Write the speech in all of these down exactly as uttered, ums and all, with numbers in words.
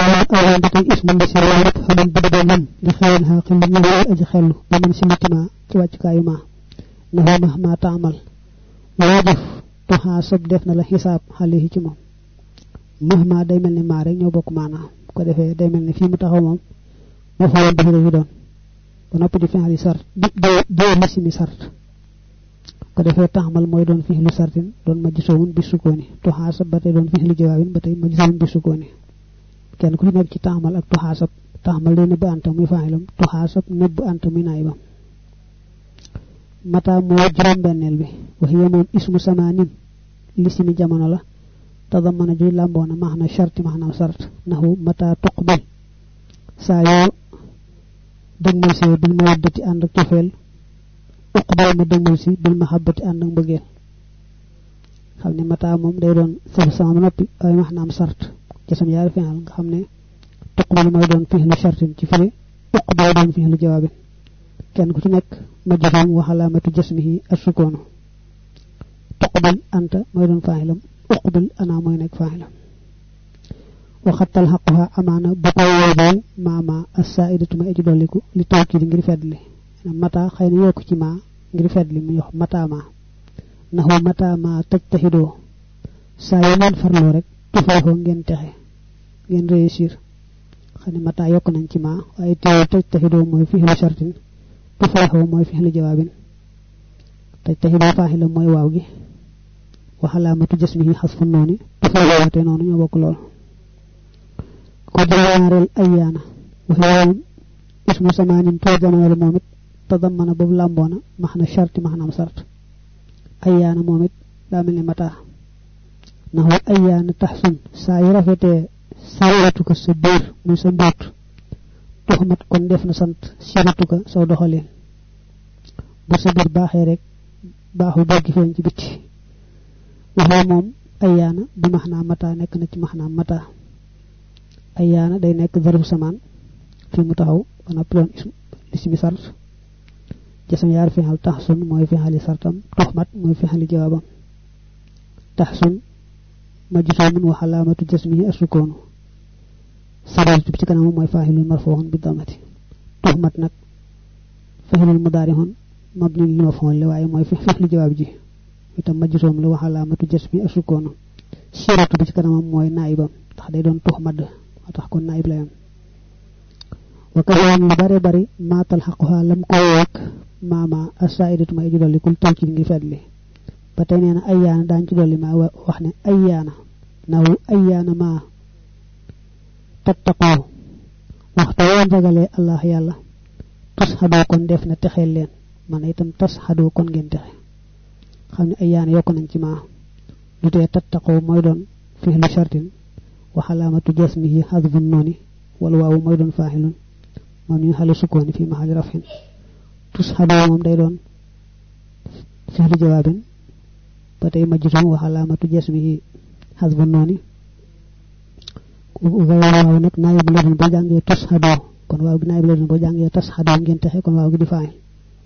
أولا بطي اسم بسير وعرف فمن بدأ من لخيرها قل من يهي أجي خلو بمن سمتما كواجك أيما نهو مهما تعمل واجف تحاسب دفن الحساب عليه كمو مهما دايما لماري نيو بوك معنا ko defé day melni fi mu taxaw mom mo fa won defé doon ba nopi di fi'li sart di do misimi sart ko defé taxmal moy doon fi'lu sartin doon majsuun bi sukoni to hasab batay doon fi'lu jawabin batay majsuun bi sukoni kenn ku nekk ci taxmal ak to hasab taxmal leen ba anta muy fa'ilam to hasab nebb anta muy naibam mata mo juroom bennel bi wa hiya mom ismu samanin lisimi jamono la تضمن جي لامبونا معنى شرط معنى شرط نحو متى تقبل سايو دغمل سي بالمودة عندك توفيل اقبل ما دغمل سي بالمحبة عندك بغيل خامني متى موم داي دون سب سام نوبي اي معنى شرط ci sam yaari fi'al nga xamne تقبل moy doon fi'lu shartin ci fili اقبل doon fi'lu jawab kenn ku ci nek majhul wa alamatu jasmihi as-sukun تقبل انت moy doon fa'ilam اقبل انا موي نك فاعل وخط الحقها امانه بكو ويدو ماما السائده ما اجي دوليكو لي توكي غير فدلي متا خاين يوكو سي ما غير فدلي مي wax متا ما نحو متا ما تجتهدو سايمان فرلو رek tufo ngeen taxé ngeen réussir xani mata yok nañ ci ma ay tew tejtahido moy fi helu shartin tufo moy fi helu jawabin tejtahido fa'ila moy waaw gi وحلامة جسمه حذف النون فواتي نون ñoo bokk lool ko jaarel ayana وهي اسم سمان توجنا ولا مومت تضمن باب لامبونا معنى شرط معنى شرط ayana momit da melni mata nahu ayana tahsun sayra fete salatu ko subir muy sa bot doxmat kon def na sant siratu ko so doxalen bu sa bir baxé rek baxu doggi fen ci biti waxo mom ayana bi mahna mata nek na ci mahna mata ayana day nek zarfu saman fi mu taxaw bana plon ismi sart jasam yar fi hal tahsun moy fi hali sartam tuhmat moy fi hali jawabam tahsun majzumun wa alamatu jasmihi as-sukun sabab ci kanam moy fa'ilun marfu'un bi damati tuhmat nak fi'lul mudari'un mabni lil maf'ul li waye moy fi fi'li jawab ji itam majzum la wa alamatu jasmi as-sukun siratu bi ci kanam moy naibam tax day don tuhmad tax kon naib la yam wa kawan lu bare bare ma talhaquha lam ko wak mama as-sa'idatu ma ijidal kul taw ci ngi fedli batay neena ayyana dañ ci dolli ma wax ne ayyana naw ayyana ma tattaqu waxta won jagale allah yalla tashhadu kon def na texel len man itam tashhadu kon ngeen texe xamni ayyana yok nañ ci ma duté tattaqu moy don fi'lu shartin wa alamatu jasmihi hadfun nuni wal waawu moy don fa'ilun man yu halu sukun fi mahali rafin tashhadu mom day don fi'lu jawabin batay majzum wa alamatu jasmihi hadfun nuni waaw nak naayib la bo jangé tashhadu kon waaw gi naayib la bo jangé tashhadu ngeen taxé kon waaw gi di fa'il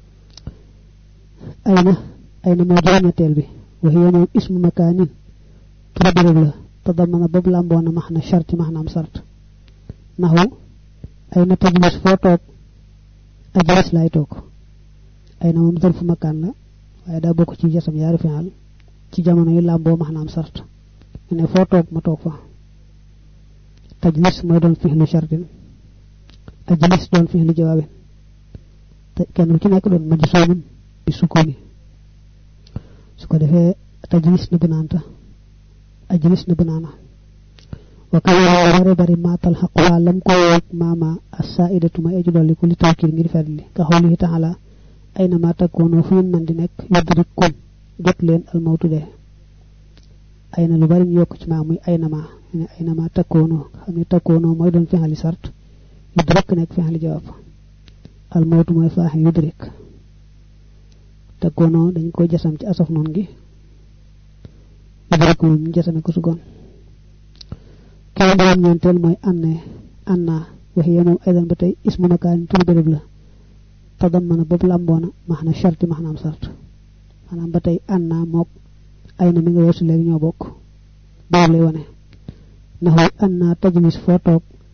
ayna ayna mo joonatel bi wa hiya mom ismu makanin tadabbar la tadamana bab lambona mahna shart mahna am sart nahu ayna tajlis fo tok ajlis lay tok ayna mom zarfu makan la waye da bokku ci jasam yaari fi'al ci jamono yu lambo mahna am sart ne fo tok ma tok fa tajlis moy don fi'lu shartin ajlis don fi'lu jawabin kenn lu ci nek don majzumun bi sukuni su ko defé tajlis na bananta ajlis na banana wa kala bari bari ma talhaqu lam ko mama as-sa'idatu ma ejidol ko li tawkir ngir fadli ka xawli ta'ala ayna ma takunu fu man di nek yadrikum jot len al mawtu de ayna lu bari yok ci ma muy ayna ma ayna ma takunu xamni takunu moy don fi'li sart yudrik nek fi'li jawab al mawtu moy fa'il yudrik takunu dañ ko jassam ci asaf non gi yudrikum jassana ko sugon kala doon ñentel moy anne anna wa hiya mom aidan batay ismu makan tur bereb la tadammana bob lambona mahna sharti mahna am sart manam batay anna mok ayna mi nga wessu leg ñoo bok bob lay wone nahu anna tajlis fo tok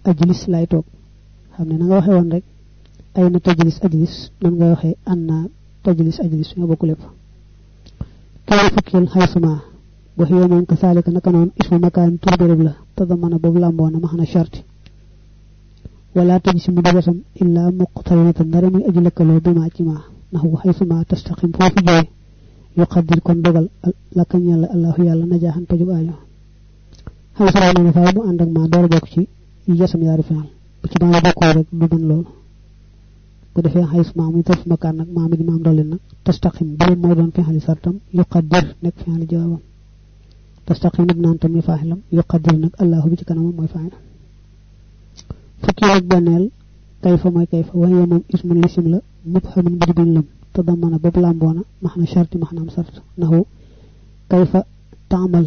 ajlis lay tok xamne na nga waxe won rek ay na tajlis ajlis non nga waxe anna tajlis ajlis ñoo bokku lepp kala fakil haysuma bo hiya mom ka salika naka non ismu makan tur bereb la tadamana bobu lambona mahna sharti wala tajisi mu dagasam illa muqtarinatan darami ajlakalo bima ci ma nahu haysuma tastaqim fofu joy yuqaddir kon dogal laka ñal allah yalla najahan paju ayo haysuma ne fa bu and ak ma door bok ci yi yasam yaari faal bu ci ba bokko rek du ban lool bu defé haysuma mu taf makan nak ma mi di mam dolin nak tastaqim bu moy don fi hali sartam yuqaddir nek fi hali jawab tastaqim ibn antam fa'ilam yuqaddir nak allah bi ci kanam moy fa'il fukki ak benel kayfa moy kayfa waye mom ismu lisim la mubhamun bidin lam tadamana bob lambona mahna sharti mahna am sart nahu kayfa ta'mal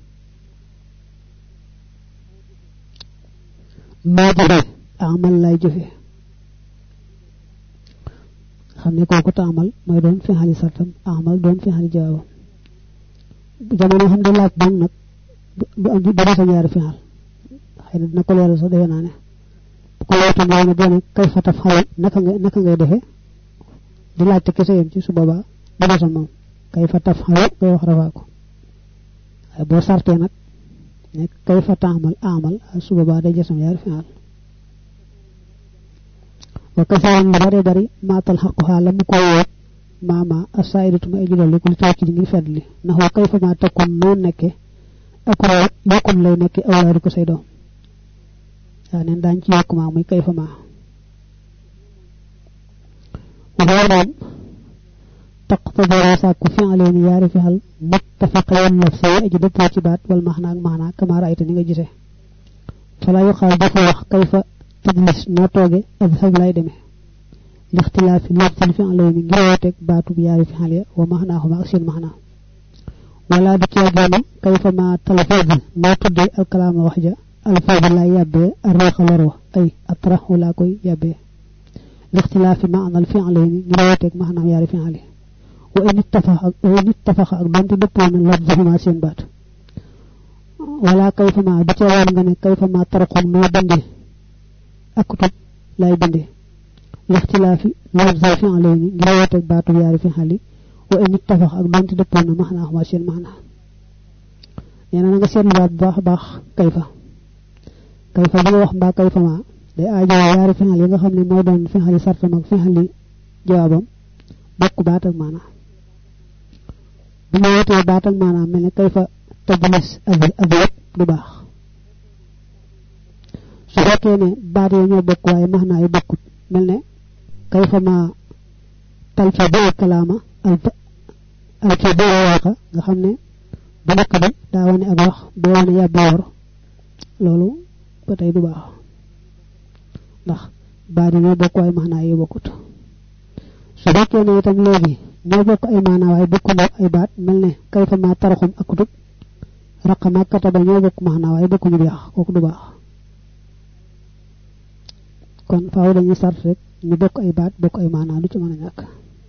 ma jëfé amal lay jëfé xamne koku ta'mal moy doon fi hali sartam amal doon fi hali jawab jamono xam do laaj bang nak bu am bu sa ñaari fi hal xeyna dina ko leral so dewe na ne ko lawtu mo na ben kayfa tafal naka nga naka ngay defé di laaj te kesse yam ci su baba ba sa mom kayfa tafal ko wax rafa ko ay bo sarté nak nek kayfa ta'mal amal su baba day jessam ñaari fi hal wa kafaran bari bari ma talhaqha lam ko wot mama asaidatu ma ejulal ko ci ngi fedli nahu kayfa ma takun non nekke akra yakun lay nekke awlaadu ko say doom ya nen dañ ci yok ma muy kayfa ma wa taqtadi rasaku fi'lan yari fi'al muttafaqan nafsi ajidu ci baat wal mahna ak mahna kama ra'ayta ni nga gisse fala yuqal dafa wax kayfa tajlis no toge ak sab lay demé لاختلاف لفظ الفعلين غيرتك باتو بياري فعليا ومعناهما اكسين معناه ولا بتيغاني كيفما تلفظ ما تدي الكلام وحجا الفاظ لا يبي الريق لرو اي اطرح ولا كوي يبي لاختلاف معنى الفعلين غيرتك معناه ياري فعليا وان اتفق وان اتفق بنت دبون لفظهما سين بات ولا كيفما بتيغاني كيفما ترقم ما بندي اكتب لا يبندي لاختلاف لفظ الفعلين غيرتك باتو ياري في حالي وان اتفق ak donte deppona mahna ma seen mahna yana nga seen baat bax bax kayfa kayfa bi wax ba kayfa ma day aajo yaari fi hali nga xamne mo doon fi hali sartam ak fi hali jawabam bokku baat ak mana bu ma wote baat ak mana melni kayfa tajlis ak ak du bax su fekkee ne baat yi ñoo bokk waaye mahna yi bokkut melne kayfa ma talfabu kalama al tabu waqa nga xamne bu nek bi da wone ak wax do wone ya bor lolu batay du baax ndax baat yi ñoo bokk waaye mahna yi bokkut su fekkee ne itam legi ñoo bokk ay mahna waaye bokku ay baat melne kayfa ma taraxum ak kutub raqama kataba ñoo bokk mahna waaye bokku ñu yax koku du baax kon faaw dañuy sart rek ñu bokk ay baat bokk ay maana lu ci mëna ñak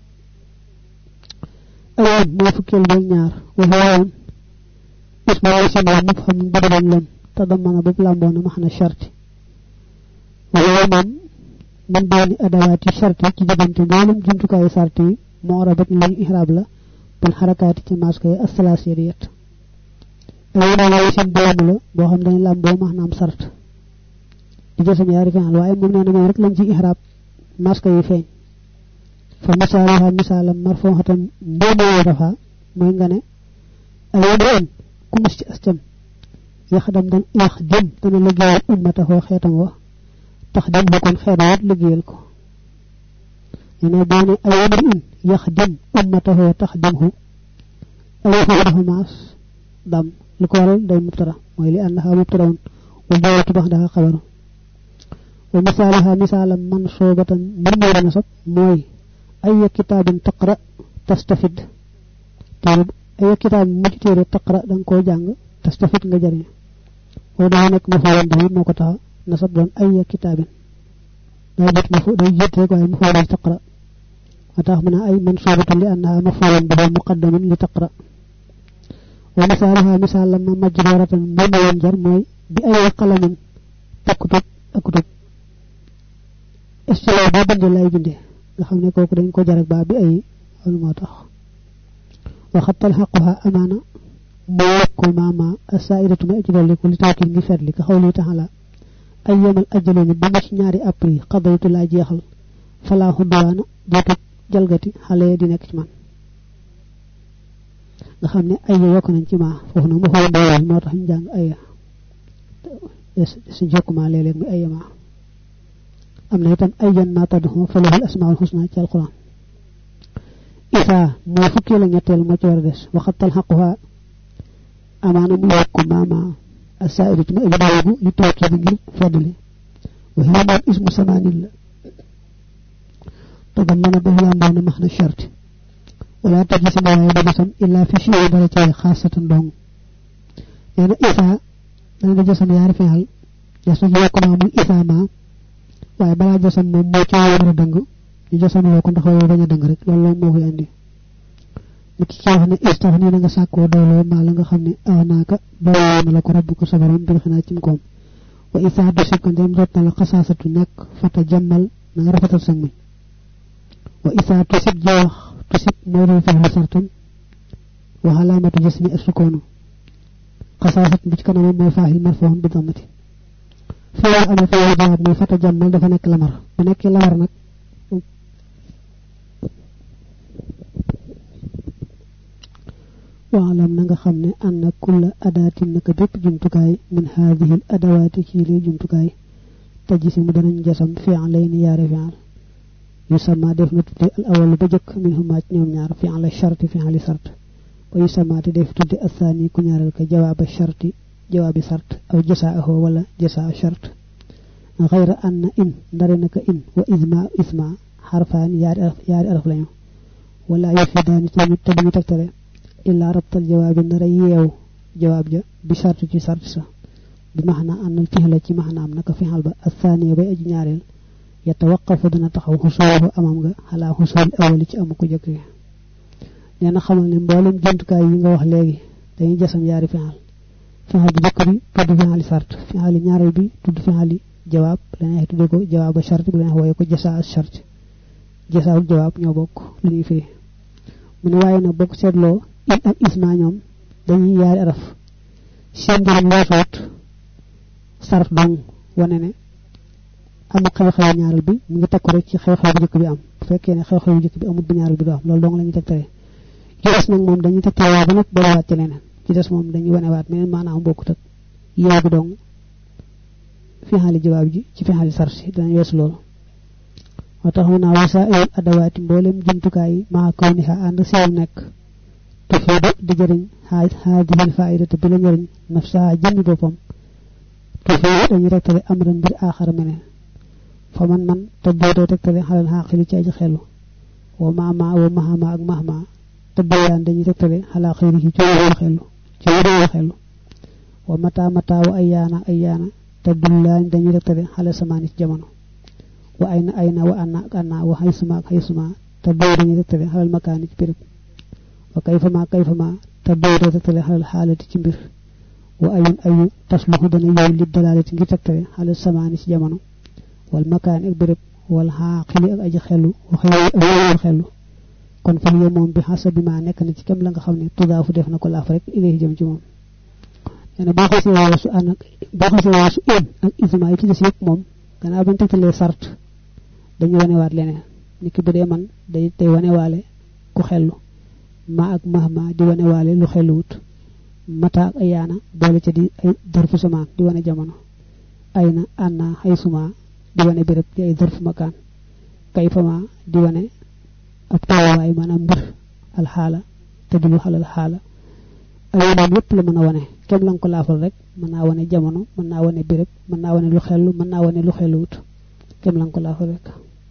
ay mo fukkel bo ñaar waxawon isma wa sama mu xam badal lam tadamana bu lambona mahna sharti wala mom man dooni adawati sharti ci jabante bolum jumtukay sarti mo rabat lay ihrab la bil harakati ci maska as-salasiyat ay na lay ci doom la bo xam dañ lambo mahna am sart di jëssam yaari fan waye mom neena mo rek lañ ci ihrab maska yi feñ fa misalaha misalam marfuhatan bobu rafa moy nga ne ayodon ku mus ci astam yakhdam dan yakhdam dana liggéeyal ummata ho xeetam wa taxdam bu kon xeedaat liggéeyal ko ina bani ayodin yakhdam ummata ho taxdamhu ayodin mas dam li ko waral day mubtara moy li annaha mubtaraun wa dawatu baxda xabaru ومثالها مثالا منصوبة مرمورة نصب موي أي كتاب تقرأ تستفيد طيب أي كتاب مجتير تقرأ دنكو جانغ تستفيد نجري ودانك مفعول به موكتا نصب دون أي كتاب نجد مفعول يجد هيك مفعول تقرأ وتأخمنا أي منصوبة لأنها مفعول به مقدم لتقرأ ومثالها مثالا مجرورة مرمورة جر موي بأي قلم تكتب akutub estilo ba bande lay bindé nga xamné koku dañ ko jarak ba bi ay wala motax wa khatal haqqa amana mawku mama asaidatu ma ijlal ko li taakil ngi fetli ka xawli ta'ala ayyamal ajlani ba ci ñaari appri qadaytu la jeexal fala hudwana jotu jalgati xalé di nek ci man nga xamné ay yok nañ ci ma fofu nak mu xol dool motax ñu jang ay yes ci jokuma lélé muy ay ma amna itam ayyan ma tadhu falahu al-asmaul husna ci al-quran isa mo fukki la ñettel mo ci wara dess waxatal haqqa amana mu yok mama asaidatu ma ibadagu li tawki bi ngir fadli wa hiya ismu samanil تضمن به لامون مخنا الشرط ولا تجلس معه بجسم إلا في شيء درجة خاصة دون يعني إذا أنا جسم يعرف هل جسم يكون من إذا ما ويبلا جسم من موتي ومن دنغ جسم يكون تخوي بني دنغ رك لولا مو هي عندي متشاهنا استغني نغا ساكو دولو ما لنغا خمني أعناك دولو ملك ربك صبرون بالخنا تمكم وإذا بسيب كان ديم دوتنا لقصاصة نك فتجمل نغرفة السمي وإذا تصب جوخ تصب موري فهم سرطن وعلامة جسم السكون قصاصة بجكنا مو فاهل مرفوع بضمة فيها أما فيها جواب مو فتجمل دفنك لمر ونك لمر نك وعلم نغا خمني أن كل أداة نك بيب جمتكاي من هذه الأدوات كيلي جمتكاي تجسم دنن جسم فعلين ياري فعل يسمى ديف نتودي الاول بجك منهما ñoom ñaar fi ala sharti fi ali sart wa yusama def tuddi athani ku ñaaral ka jawab sharti jawab sart aw jasaahu wala jasaa shart غير ان ان درنك ان واذما اسما حرفان يار يار araf lañu wala yufidani tamu tamu taktale illa rabt al jawab ndara yew jawab ja bi shart ci sart sa bi mahna an al fihla ci mahna am naka fi halba athani bay aj ñaarel يتوقف دنا تخاو حصوله امامغا على حصول اول ci amuko jëk neena xamal ni mbolem jëntukaay yi nga wax legi dañuy jassam yaari fi'al fi'al bu jëk bi tuddu fi'al sart fi'al ñaaral bi tuddu fi'al jawab lañay tuddu ko jawab shart bu lañay woyé ko jassa shart jassa ak jawab ñoo bok li ñuy fi mu ne waye na bok setlo in ak isma ñoom dañuy yaari araf seen borom wasot sart dong wone ne am xew xew ñaaral bi mu ngi takku rek ci xew xew bu jëk bi am bu fekkee ne xew xew bu jëk bi amul bu ñaaral bi do am loolu dong lañu tektale ci des nak mom dañuy tektale wa ba nak bo waat ci leneen ci des mom dañuy wone waat mais maanaam bokku tak yew bi dong fi hali jawab ji ci fi hali sarsi dañu wess loolu watax na wasa'il adawati mbolem jumtukaay ma ko ni ha and sew nek te foodo di jëriñ haaj haadil fa'idatu bi la ñëriñ nafsa jëmi bopam te foodo dañu rektale amran bir akhar meneen faman man tabbodo tektale halal haqili ci aji xelu wa mama wa mahama ak mahma tabbayan dañu tektale hala xeyri ci ci xelu ci wado xelu wa mata mata wa ayana ayana tabullan dañu tektale hala samani ci jamono wa ayna ayna wa anna anna wa haysuma haysuma tabbodo dañu tektale halal makani ci birab wa kayfama kayfama tabbodo tektale halal halati ci mbir wa ayun ayu tasluhu dana yow li dalalati ngi tektale halal samani ci jamono والمكان اكبرب والعاقل اجي خلو وخيو خلو kon fa yo mom bi hasab ma nek na ci kam la nga xamne tudafu def nako laf rek ilay jëm ci mom ene ba xasse wasu anak ba xasse wasu en ak isma ci dess yep mom gana bañ tektale sart dañu wone wat leneen niki bu de man day tay wone walé ku xelu ma ak mahma di wone walé lu xeluut mata ak ayana boole ci di ay darfu sama di wone jamono ayna anna haysuma di wone birab ci ay zarf makan kayfama di wone ak taway manam mbir al hala tadulu halal hala ay mom lepp la mëna wone kem lan ko lafal rek mëna wone jamono mëna wone birab mëna wone lu xelu mëna wone lu xeluut kem lan ko lafal rek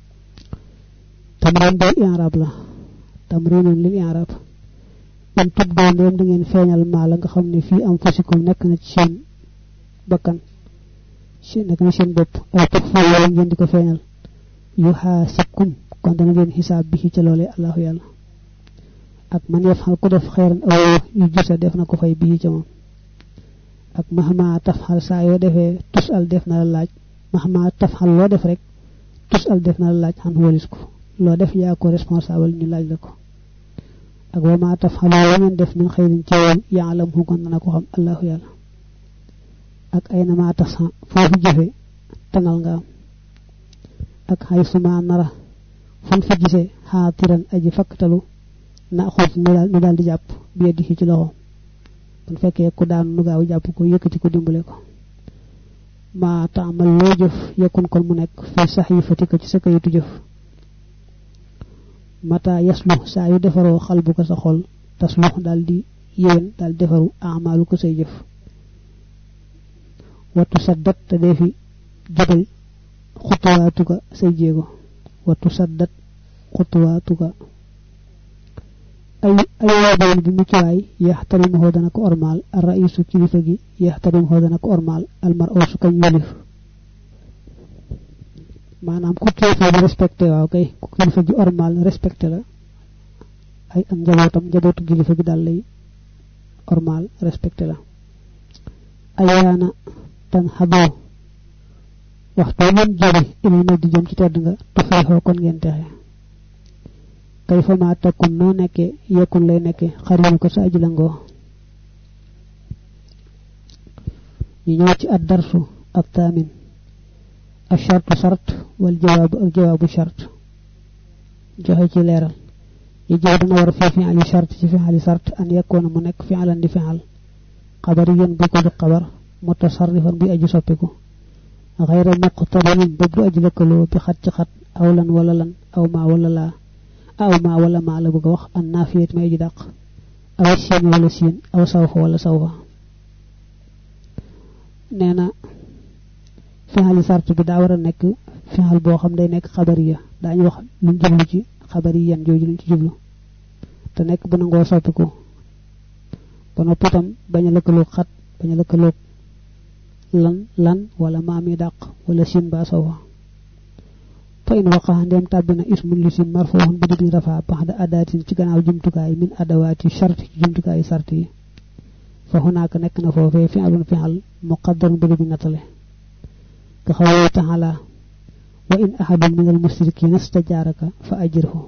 tamram do i'rab la tamrinun lil i'rab am tuddo ndem da ngeen feñal ma la nga xamne fi am fasikum nek na ci seen bakkan ci nek na seen bop ay tok fa wala ngeen diko feñal yuhasikum kon da ngeen hisab bi ci lolé allah yalla ak man yafal ko def xeyran aw yu gissa def na ko fay bi ci mom ak mahma tafhal sa yo defé tusal def na laaj mahma tafhal lo def rek tusal def na laaj han walis ko lo def ya ko responsable ñu laaj la ko ak wa ma tafhalu la ngeen def min khairin ci ya'lam hu kon na ko xam Allahu yàlla ak ayna ma tasa fofu jëfé tanal nga ak hay suma nara fon fi gisé hatiran aji faktalu na xof ni dal ni dal di japp bi di ci loxo bu fekke ku daan nu gaaw japp ko yëkëti ko dimbulé ko ma ta'mal lo jëf yakun kon mu nek fi sahifatika ci sa kayitu jëf mata yaslu sa yu defaro xalbu ko sa xol tasluh daldi yeen dal defaru a'malu ko say jëf watu saddat te defi jabal khutuwatuka say jeego watu saddat khutuwatuka ay ay wabal bi mu ci way yahtarimu dana ko ormal ar-ra'isu kilifa gi yahtarimu dana ko ormal al-mar'u kan yelif manam ku kilifa gi respecté waaw kay ku kilifa gi ormal respecté la ay am njabootam njabootu kilifa gi dal lay ormal respecté la ayana tan habo waxtu ngeen jari ina na di jëm ci tedd nga to fay ho kon ngeen taxé kayfa ma takun no nekke yakun lay nekke xarim ko sa ajilango ñi ñëw ci ad-darsu at-tamin ash-shartu shart wal jawab ak jawabu shart joxe ci leral yi jawab na war fi fi'li shart ci fi'li shart an yakuna mu nekk fi'lan di fi'al qabariyan bu ko qabar mutasarrifan bi aji soppiku ghayra muqtadin bu aji lekalo bi xat ci xat awlan wala lan aw ma wala la aw ma wala ma la bëgg wax an nafiyat may ji daq aw seen wala seen aw sawfa wala sawfa neena fi'al sart bi da wara nek fi'al bo xam day nek khabariya dañu wax lu jublu ci khabariyan joju lu ci jublu te nek bu nango soppiku ba noppi tam baña lëkkaloo xat baña lëkkaloo lan lan wala ma mi daq wala seen ba sawfa fa in waqa ndem tabina ismul lisim marfu'un bi di rafa ba'da adatin ci gannaaw jumtukaay min adawati shart ci jumtukaay sart yi fa hunaka nek na fofé fi'lun fi'al muqaddar bi di natale ka xawla ta'ala wa in ahadun min al mushrikeen istajaraka fa ajirhu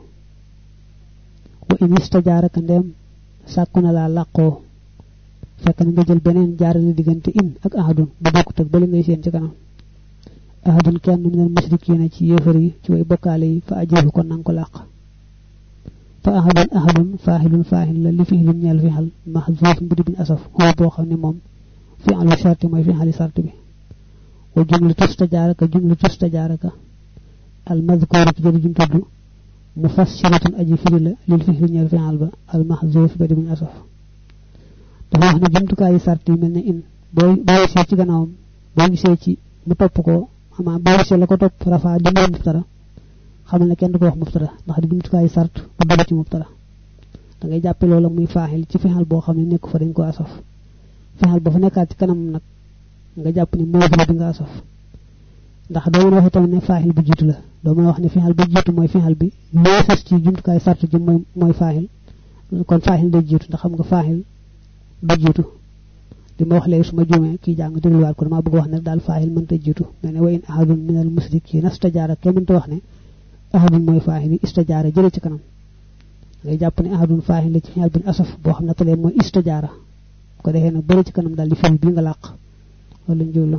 wa in istajaraka ndem sakuna la laqo fekk nga jël benen jaarale digënté in ak ahadun bu bokut ak bali ngay seen ci kanam ahadun kenn min al mushrikeen ci yéefar yi ci way bokkaale yi fa ajirhu kon nang ko laq fa ahadun ahadun fa'ilun fa'il la li fi'lun ñal fi'al mahzuf bi bin asaf ho bo xamne mom fi'alu shart moy fi'ali shart bi wa jumlatu istajaraka jumlatu istajaraka al madhkuratu jëri jum tuddu mufassiratun aji firi la lil fi'li ñal fi'al ba al mahzuf bi bin asaf dafa wax ne jumtukaayu shart yi melne in boy boy ci ci gannaawam bo gisee ci mu top ko ama boy ci la ko top rafa di mo muftara xamal ne kenn du ko wax muftara ndax di jumtukaayu shart bu dara ci muftara da ngay jappé lolu muy fa'il ci fi'al bo xamne nekk fa dañ ko asaf fi'al ba fa nekkat ci kanam nak nga japp ni mo fa di nga asaf ndax do mëna wax tam ne fa'il bu jitu la do mëna wax ne fi'al bu jitu moy fi'al bi mo fess ci jumtukaayu shart ji moy moy fa'il kon fa'il day jitu ndax xam nga fa'il ba jitu di ma wax lay suma jume ki jang deglu wat ko dama bëgg wax ne dal fa'il mën ta jitu mais ne wa in ahadun min al musrikin istajara ke mën ta wax ne ahadun moy fa'il istajara jëre ci kanam ngay japp ne ahadun fa'il ci fi'al bin asaf bo xamna tale moy istajara ko defé nak bëre ci kanam dal di fil bi nga laq wala njullo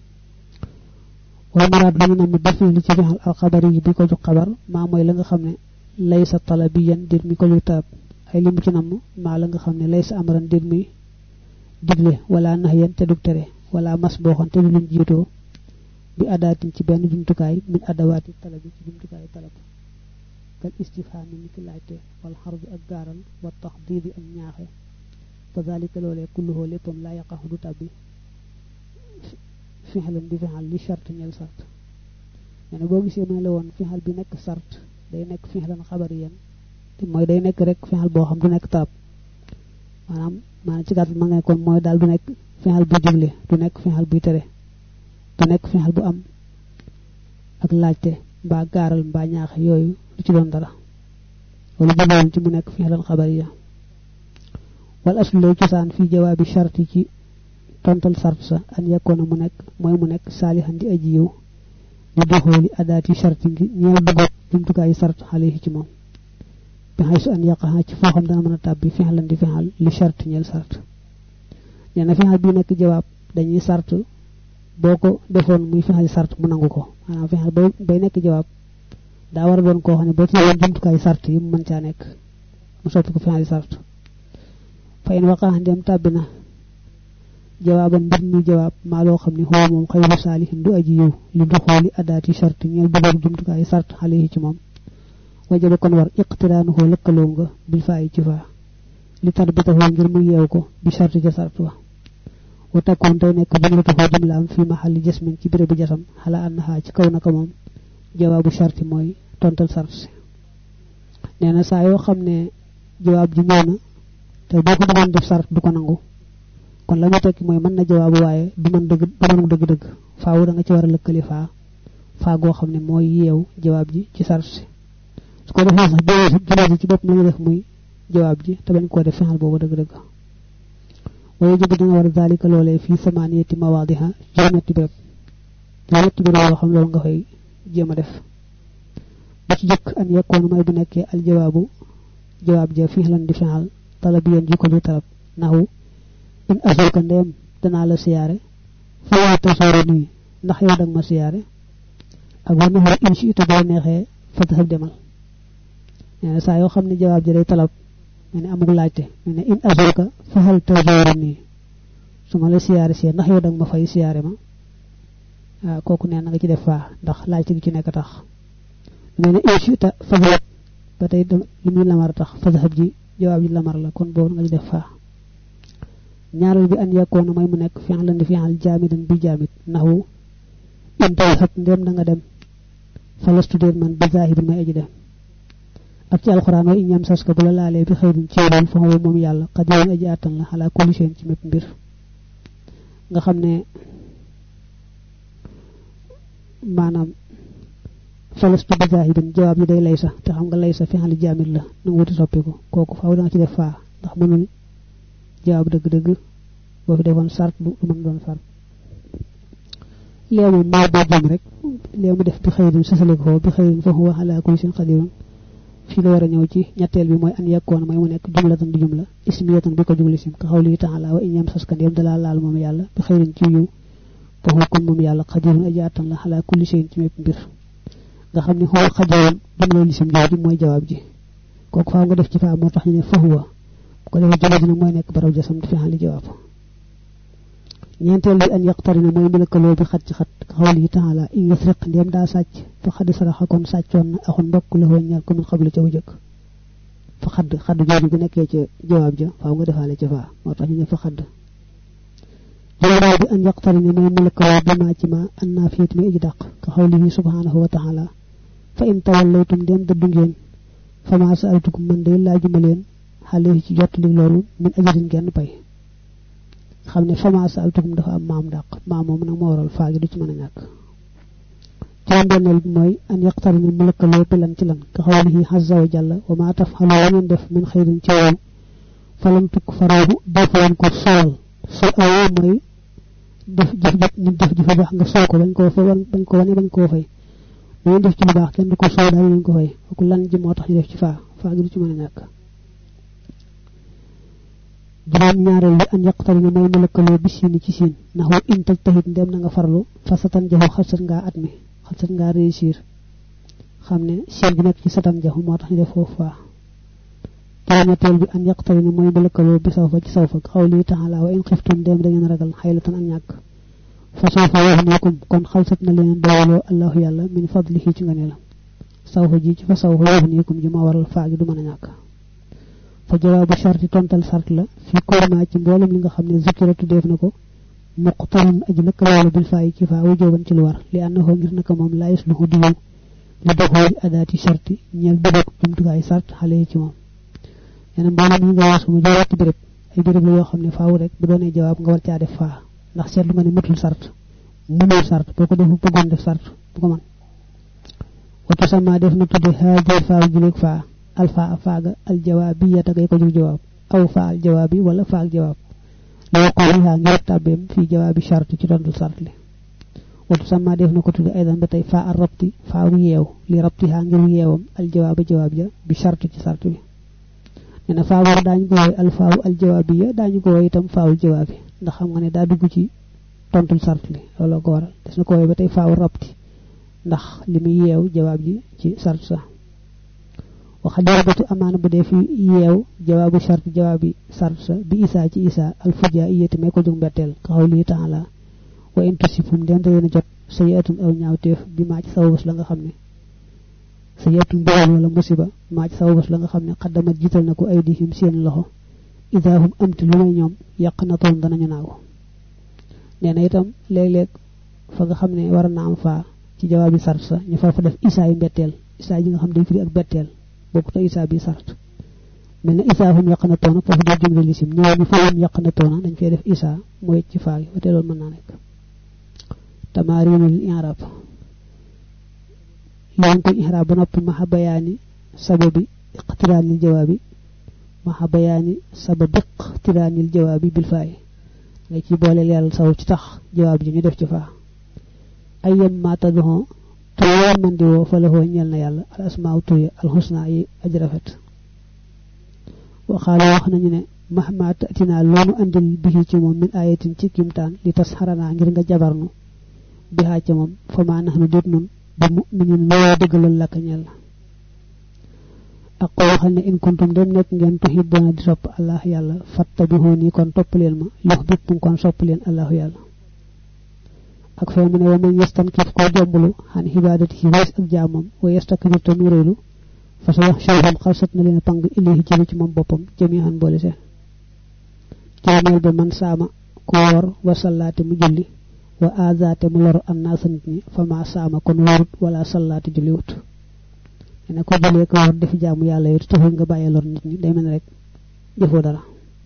wa marad bi nam dafi li ci fi'al al khabari bi ko jox khabar ma moy la nga xamne laysa talabiyan dir mi ko lu tab ay limu ci nam ma la nga xamne laysa amran dir mi digle wala nahyan te duk tere wala mas bo xon te lu jito bi adatin ci ben jumtukaay min adawati talabi ci jumtukaay talab kal istifham ni ki laajte wal harb ak garal wa tahdid ak ñaaxe fadhalika lolé kulluhu leppam la yaqahu du tabbi fi'lan bi fi'al li shart ñel shart ñene bo gisé ma la won fi'al bi nek shart day nek fi'lan khabariyan te moy day nek rek fi'al bo xam du nek tab manam man ci gat ma ngay kon moy dal du nek fi'al bu digle du nek fi'al bu tere du nek fi'al bu am ak laajte ba garal ba ñaax yoyu du ci doon dara wala jëmon ci mu nek fi'lan khabariya wal aslu lay cosaan fi jawaabi sharti ci tontal sarf sa an yakuna mu nek moy mu nek salihan di aji yow li doxoli adati sharti ngi ñeel bëgg jumtukaay sart alayhi ci moom bi haysu an yaqaha ci foo xam dana mën a tàbbi fi'lan di fi'al li sharti ñeel sart nee na fi'al bi nekk jawaab dañuy sart boo ko defoon muy fi'al sart mu nangu ko maanaam fi'al bay bay nekk jawaab daa war a doon koo xam ne boo ci woon jumtukaay sart yi mu mën caa nekk mu soppi ko fi'al sart fa in waqaha ndem tàbbi na jawaaban mbir mi jawaab maa loo xam ne xoo moom xayru saalihin du aji yiw li duxooli adaati sart ñeel bëgg jumtukaay sart alayhi ci moom wajaba kon war iqtiraanuhu lëkkaloo nga bil faayi ci faa li tarbitahu ngir mu yeew ko bi sart ja sart wa wa takkoon tey nekk jumlatuhu jumlaam fi mahalli jasmin ci bérébu jasam xala annaha ci kaw naka moom jawaabu sharti mooy tontal sart si nee na saa yoo xam ne jawaab ji ñëw na te boo ko bëggoon def sart du ko nangu kon la mu tekki mooy mën na jawaabu waaye du mën dëgg du mën dëgg dëgg faaw da nga ci war a lëkkali faa faa goo xam ne mooy yeew jawaab ji ci sart si su ko defee sax jawaab ji ci bopp la ñu def muy jawaab ji te bañ koo def fexal boobu dëgg dëgg waaye jëb dina war zalika loolee fii samaniyati mawaadiha juróom-ñetti béréb juróom-ñetti béréb yoo xam loolu nga fay jéem a def ba ci jëkk an yekkoon mooy bu nekkee al jawaabu jawaab ja fii lan di fexal talabiyan ji ko du talab naxu in asulka ndeem danaa la siyaare faa tasooro nii ndax yow dag ma siyaare ak war na xara in si ita boo neexee fatahab demal nee na saa yoo xam ne jawaab ji day talab mel ne amul laajte mel ne in asulka fahal tasooro nii su ma la siyaare si ndax yow dag ma fay siyaare ma waaw kooku nee na nga ci def faa ndax laajte gi ci nekk tax mel ne in si ita fatahab ba tey li muy lamar tax fatahab ji jawaab ji lamar la kon boobu nga ci def faa ñaaral bi an yakkoona mooy mu nekk fi'lan di fi'al jaamidan bi jaamid naxu intal xat ndem da nga dem falastu déet man bi zaahibin may aji dem ak ci alxuraan wa in yamsaska bu la laalee bi xëyrin ci yoon fa huwa moom yàlla qadirun aji àttan la ala kulli shay'in ci mépp mbir nga xam ne maanaam falastu bi zaahibin jawaab yi day laysa te xam nga laysa fi'al jaamid la nu wuti soppiku kooku faaw da nga ci def faa ndax mënul jawaab dëgg-dëgg boo fi defoon sart du mën doon sart léegi maa boo jëm rek léegi mu def bi xëyrin sësale ko bi xëyrin fa huwa ala kulli shay'in qadirun fii la war a ñëw ci ñetteel bi mooy an yakkoon mooy mu nekk jumlatan di jumla ismiyatan bi ko jugli sim ka xawli ta'ala wa in yamsaska ndéem dalaa laal moom yàlla bi xëyrin ci yiw fa huwa kon moom yàlla qadirun aji àttan la ala kulli shay'in ci mépp mbir nga xam ne huwa qadirun jumla lisim jooju mooy jawaab ji kooku faaw nga def ci faa moo tax ñu ne fa huwa ko defee jumla ji nag mooy nekk baraw jasam di fi'al jawaab ñeenteel bi an yaqtarina mooy mëlakaloo bi xat ci xat ka xawli ta'ala in yasriq ndéem daa sàcc fa xadd saraxa kon sàccoon na axun mbokk la woon ñaar ko min xablu ca wu jëkk fa xadd xadd jooju bu nekkee ca jawaab ja faaw nga defaale ca faa moo tax ñu ne fa xadd juróomeel bi an yaqtarina mooy mëlakaloo bi maa ci ma an naa fiit mi aji dàq ka xawlihi subhanahu wa ta'ala fa in tawallaytum ndéem dëddu ngeen fa maa sa'altukum man day laajuma leen xale ci jot li loolu min ajarin genn pay xam ne fama sa'altukum dafa am maam dàq maam moom nag moo waral faagi du ci mën a ñàkk juróom-benneel bi mooy an yaqtarina mu lëkkaloo bi lan ci lan ka xawlihi azza wa jalla wa ma taf'alu la ngeen def min xayrin ci yow falam tukk faraabu def leen ko solal sol awoo mooy def jëf jëf ñu def jëf baax nga sol ko bañ koo fay bañ ko wane bañ koo fay lu ngeen def ci lu baax kenn du ko sol daal ngeen ko fay kooku lan ji moo tax ñu def ci faa faagi du ci mën a ñàkk juróom ñaareel bi an yaqtarina mooy mu lëkkaloo bi siini ci siin ndax wa in tajtahid ndem na nga farlu fasatan jaxu xalsat ngaa at mi xalsat ngaa réussir xam ne siin bi nekk ci satan jaxu moo tax ñu def foofu faa juróom-ñetteel bi an yaqtarina mooy mu lëkkaloo bi sawfa ci sawfa xawli ta'ala wa in xiftum ndem da ngeen ragal xaylatan ak ñàkk fa sawfa yughnikum kon xalsat na leen dooloo allahu yàlla min fadlihi ci ngëneelam sawfa ji ci fa sawfa yughnikum ji moo waral faa gi du mën a ñàkk fa jawaabu sharti tontal sart la fi kurma ci mboolem li nga xam ne zikira tuddeef na ko muqtarin aji lëkkaloo bil faa yi ci faa wujuban ci lu war li annahu ngir naka moom laa yasluhu diwu li doxooli adaati sharti ñeel bëgg jumtukaay sart xale yi ci moom yeneen mboolem yi nga wax mu jawaati béréb ay béréb la yoo xam ne faaw rek bu doonee jawaab nga war caa def faa ndax seetlu nga ne matul sart mënul sart boo ko defu bëggoon def sart bu ko mën watu sama def na tudde haajee faa juleeg faa alfa faaga aljawaabiya tagay ko jug jawaab aw fa aljawaabi wala fa aljawaab la ko yaa ngir tabem fi jawaabi shart ci tontu sart li watu sama def nako tudde aydan batay fa ar-rabti fa wu yew li rabtiha ngir yewam al jawab jawab ja bi shartu ci sartu bi neena fa war dañ ko way al fa'u al jawabiyya dañ ko way itam fa'u jawabi ndax xam nga ne da dugg ci tontul sartu li lolo ko waral des na ko way batay fa'u rabti ndax limi yew jawab ji ci sartu sa wa khadabatu amana bu def yew jawabu shartu jawabi sartu sa bi isa ci isa al fujaiyati may ko jog betel xawli ta'ala wa in tusifum den da yena jot sayatun aw ñaawteef bi ma ci sawus la nga xamne sayatun bool wala musiba ma ci sawus la nga xamne qaddamat jital nako aydihim seen loxo idahum amti lu may ñoom yaqnaton danañu naaw neena itam leg leg fa nga xamne war na am fa ci jawabi sart sa ñu fa fa def isa yi betel isa ji nga xam day firi ak betel bokku ta isa bi sart melna isa hum yaqnaton fa do jumle lisim ñoo ñu fa yaqnaton dañ fay def isa moy ci faay wate lool mën na nek تمارين الإعراب يمكن إعراب نوب مع بيان سبب اقتران الجواب مع بيان سبب اقتران الجواب بالفاء ngay ci bolé leral saw ci tax jawab ji ñu def ci fa ayyam ma tadhu tawar man di wo fa la ho ñal na yalla al asma'u tuya al husna yi ajrafat wa khala wax nañu ne mahma ta'tina lolu andil bihi ci mom min ayatin ci kimtan li tasharana ngir nga jabarnu biha ci mom fa ma nahnu dit nun bi mu'minin la deugalal la ka ñal ak ko waxal ne in kuntum dem nek ngeen tuhibuna di sopp allah yalla fattabihuni kon top leen ma yox bip kon sopp leen allah yalla ak fa mu ne man yastankif ko jombulu han ibadati wais ak jaamam wa yastakbir to nurelu fa sa shay'an khalsat na leen pang ilahi ci ci mom bopam jami'an boole se jaamel be man sama ko wor wa sallati mu julli wa azate mu lor annas ni fa ma sama kon warut wala sallati julli wut ene ko jëlé ko war def jaamu yalla yi taxul nga baye lor nit ñi day mel rek defo dara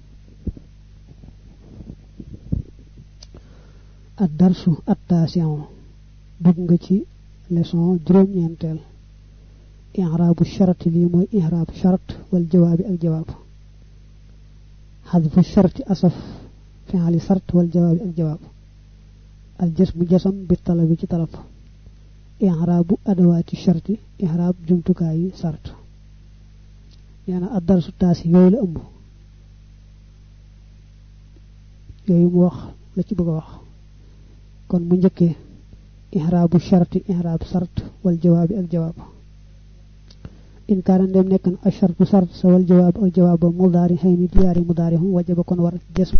ad darsu at-tasi'u dug nga ci leçon juroom ñentel i'rabu shart li moy i'rab shart wal jawab al jawab hadfu shart asaf fi'li shart wal jawab al jawab al jism jasam bi talabi ci talab i'rabu adawati sharti i'rab jumtukaay sart yana ad-darsu tasi yoy la ëmb yoy mu wax la ci bëgg wax kon mu ñëkke i'rabu sharti i'rab sart wal jawab al jawab in karan dem nek na ashartu sart sa wal jawab al jawab mudari hayni diyari mudari hu wajaba kon war jism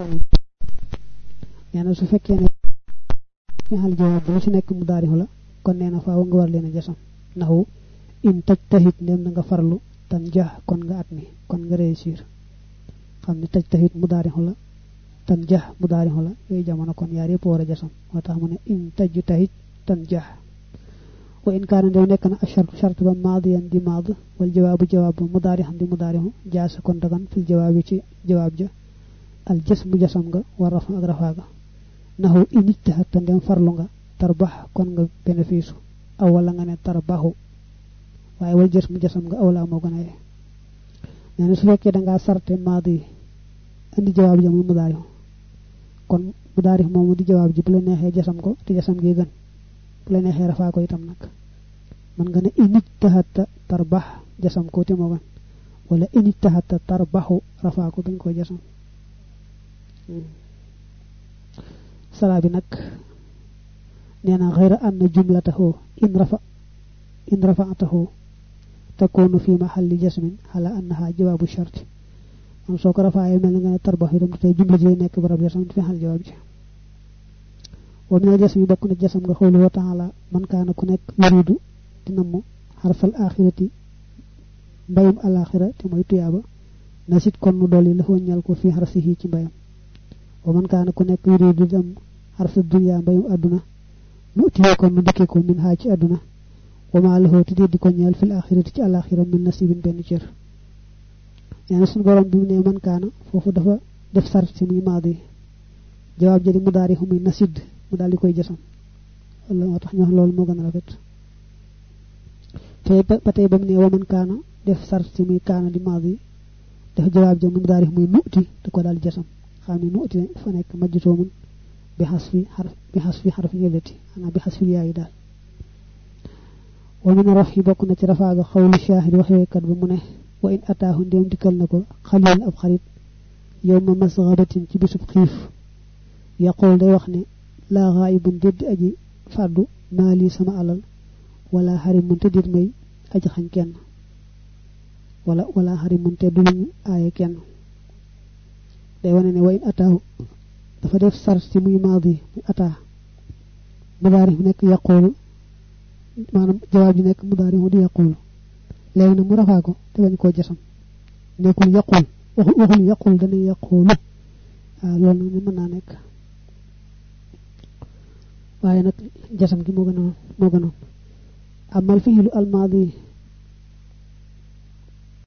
yana su fekkee ne fi'al jawab lu ci nek mudari hu la kon neena faaw nga war leena jasam nahu in tajtahid dem nga farlu tan jah kon nga atni kon nga réussir xamni tajtahid mudarihu la tan jah mudarihu la yoy jamono kon yaar yep wara jasam motax mu ne in tajtahid tan jah wa in kana dem nek na ashart shart ba madiyan di mad wal jawab jawab mudarihan di mudarihu jaas kon dagan fil jawab ci jawab ja al jasm jasam nga war rafa ak rafa nahu in ijtahad tan dem farlu nga tarbah kon nga bénéfice aw wala nga ne tarbahu waye wal jess mu jessam nga awla mo gëna yé néna su fekkee da nga sarté madi andi jawab jam mu daari kon mu daari momu di jawab ji bu la nexé jessam ko te jessam gi gën bu la nexé rafa ko itam nak man nga ne init tahatta tarbah jessam ko te mo gën wala init tahatta tarbahu rafa ko dañ ko jessam sala bi nak نينا غير أن جملته إن رفع إن رفعته تكون في محل جسم على أنها جواب الشرط أم سوك رفع يمل نغا تربح يدم تي جملة جي نيك برب جسم في حال جواب جي ومن الجسم بكون الجسم قوله تعالى من كان كنك يريد تنمو حرف الآخرة بيم الآخرة تموي تيابا نسيت كون دولي له ñal ko fi harfihi ci bayam ومن كان كنك يريد دم حرف الدنيا بيم أدنى نؤتيه كون ندكي كون من هاج أدنى وما له تدي كون يال في الآخرة ci الآخرة من نصيب بن جير يعني سن borom bi ne man kana fofu dafa def sar ci muy maadi jawab jëri mudari hu muy nasid mu dal di koy jessam Allah mo tax ñu wax lool mo gëna rafet tay patay bam ne wa man kana def sar ci muy kana di maadi def jawab jëri mudari hu muy nuti da ko dal jessam xamni nuti fa nek majjuto mun bi hasfi harf bi hasfi harf yelati ana bi hasfi yaay dal wa min rafi bokuna ci rafaaga xawli shahid waxe kat bu mu ne wa in ataahu ndem dikal nako khalil ab xarit yawma masghabatin ci bisub xif yaqul day wax ne la ghaibun dedd aji faddu mali sama alal wala harimun te dit may aji xañ kenn wala wala harimun te duluñu aaye kenn day wone ne wa in ataahu dafa def sar ci muy maadi ata mudari nek yaqul manam jawab ji nek mudari di yaqul léegi na mu rafaa ko te bañ ko jasam nekul yaqul waxul waxul yaqul dañu yaqul ah loolu ni mën na nek waye nak jasam gi mo gënon mo gënon amal fi'lu al madi